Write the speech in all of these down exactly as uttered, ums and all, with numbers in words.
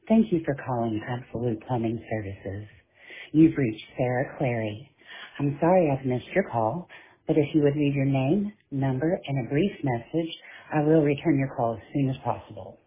Thank you for calling Absolute Plumbing Services. You've reached Sarah Clary. I'm sorry I've missed your call, but if you would leave your name, number, and a brief message, I will return your call as soon as possible.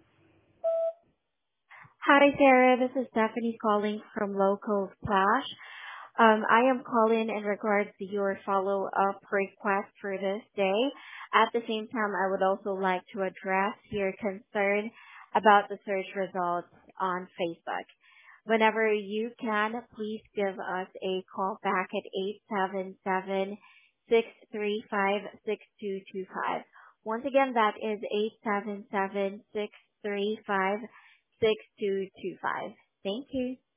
Hi, Sarah. This is Stephanie calling from Local Flash. Um, I am calling in regards to your follow-up request for this day. At the same time, I would also like to address your concern about the search results on Facebook. Whenever you can, please give us a call back at eight seven seven, six three five, six two two five. Once again, that is eight seven seven, six three five, six two two five. Thank you.